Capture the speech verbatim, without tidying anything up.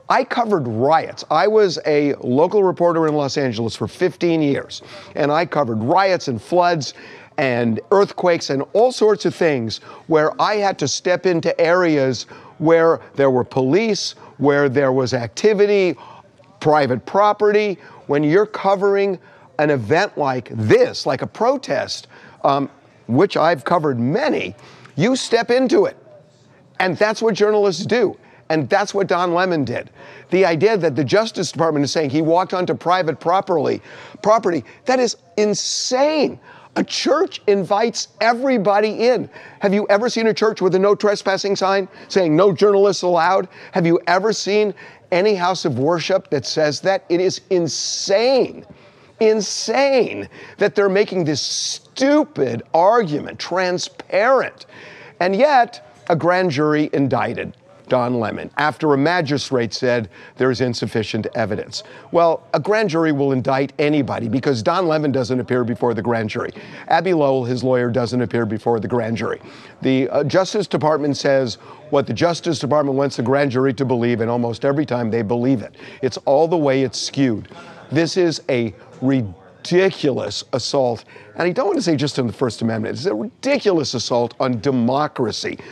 I covered riots. I was a local reporter in Los Angeles for fifteen years, and I covered riots and floods and earthquakes and all sorts of things where I had to step into areas where there were police, where there was activity, private property. When you're covering an event like this, like a protest, um, which I've covered many, you step into it. And that's what journalists do. And that's what Don Lemon did. The idea that the Justice Department is saying he walked onto private property, property, that is insane. A church invites everybody in. Have you ever seen a church with a no trespassing sign saying no journalists allowed? Have you ever seen any house of worship that says that? It is insane, insane that they're making this stupid argument, transparent. And yet, a grand jury indicted Don Lemon after a magistrate said there is insufficient evidence. Well, a grand jury will indict anybody because Don Lemon doesn't appear before the grand jury. Abbe Lowell, his lawyer, doesn't appear before the grand jury. The uh, Justice Department says what the Justice Department wants the grand jury to believe, and almost every time they believe it. It's all the way it's skewed. This is a ridiculous assault, and I don't want to say just on the First Amendment. It's a ridiculous assault on democracy.